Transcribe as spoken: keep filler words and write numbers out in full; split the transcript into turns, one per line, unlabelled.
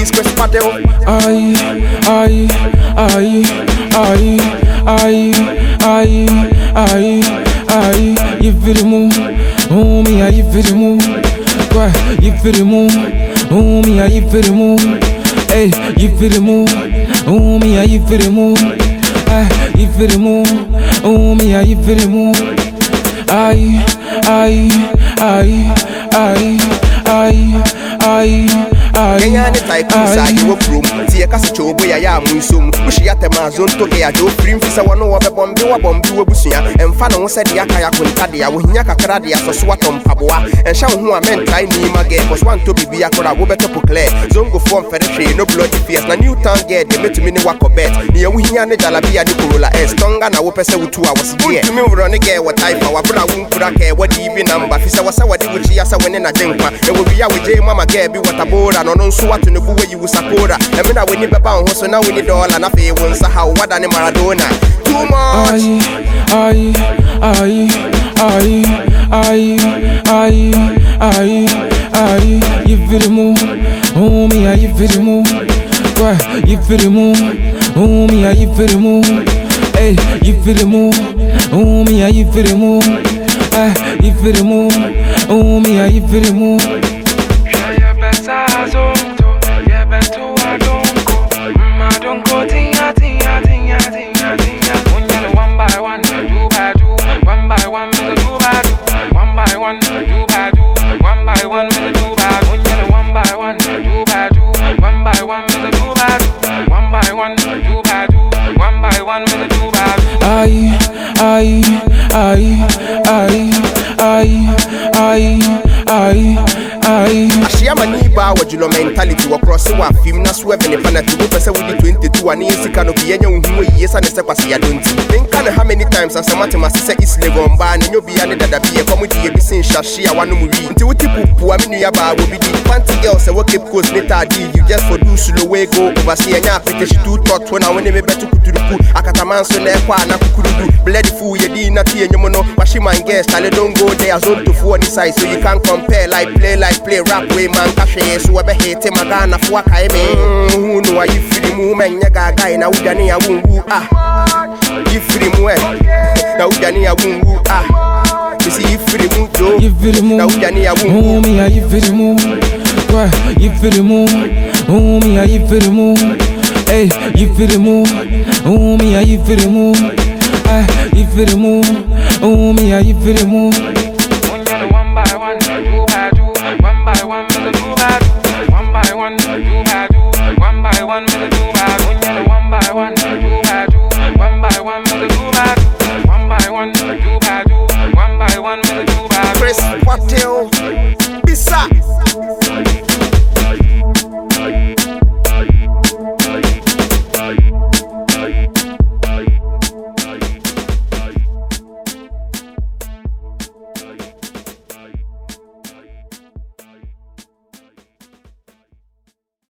It's Chris Patel.
Aye, aye, aye, aye, aye, aye, aye, aye. You feel the move, oh me, you feel the move. Why you feel the move, oh me, you feel the move. Hey, you feel the move, oh me, you feel the move. Aye, you feel the move, oh me, you feel the move. Aye, aye, aye, aye, aye, aye.
Kenya ni tycoon sa you room. See a casa chobo ya ya munsum. Pushi at ma zone to ya do free fisa wano wa bombi wa bombi wa busuya. And fan on said ya kaya kuntadia. Winya kakaradia so swatom paboa. And shall who are meant try ni mage. Was one to be a kora wobeto clear. Zongo form federation, no bloody fears. Na new town get the met mini wako bet. Ni ya winya ne jalabia ni kurula S. Tonga na wopese utu I was here. To me run get what type of wabra wunkurake. What even number? Fisa wasa wadi wuchi yasa wene na jengpa. And we be a with J mama get be what a board. No no so what no buwe you support. I mean I we need baba so now we need all and I pay once how what than Maradona. Too much.
Aye, aye, aye, aye, aye, aye, aye. You feel the move, oh me, you feel the move. Why you feel the move, oh me, you feel the move. Hey, you feel the move, oh me, you feel the move. Aye, you feel the move, oh me, you feel the move. Aye, aye, aye, aye, aye, aye, aye, aye.
Ashiyama ni ba wajulo mentality across wa film na swerve ne penalty wo pese we twenty-two ani sika no bienya unhu yesa ne se kwase ya donti. Nka ne how many times as matema se is legon ba ne nyo bia ne dada bia komo di e bisin hwahwe a wanu mu wi. Nti wuti pupu a menu ya ba wo bi di panty girl se wo keep coast ne tadi you just for do slow way go oversee anya application too thought when I when me betu kuturuku akataman so na ekwa na kukurudu bloody fool ye di na tie nyomo no washi man guest ale don't go there zone to four ni size so you can't compare like play like play rap way man kashe so we be hate magana fo akai me hu no ayi firi mu menya gaga na udane ya wungu ah yi firi mu eh na udane ya wungu ah you see you firi mu jo na udane ya wungu
oh me you feel the move. Why you feel the move, oh me you feel the move. Hey, you feel the move, oh me you feel the move. Aye, you feel the move, oh me you feel the move.
One by one, two by two, one by one, two by two, one by one, two by two, one by one, two by two, one by one, two by two, one by one, two by two, one by one, two by two, one by one, two by two.
Chris Patel, Bisa.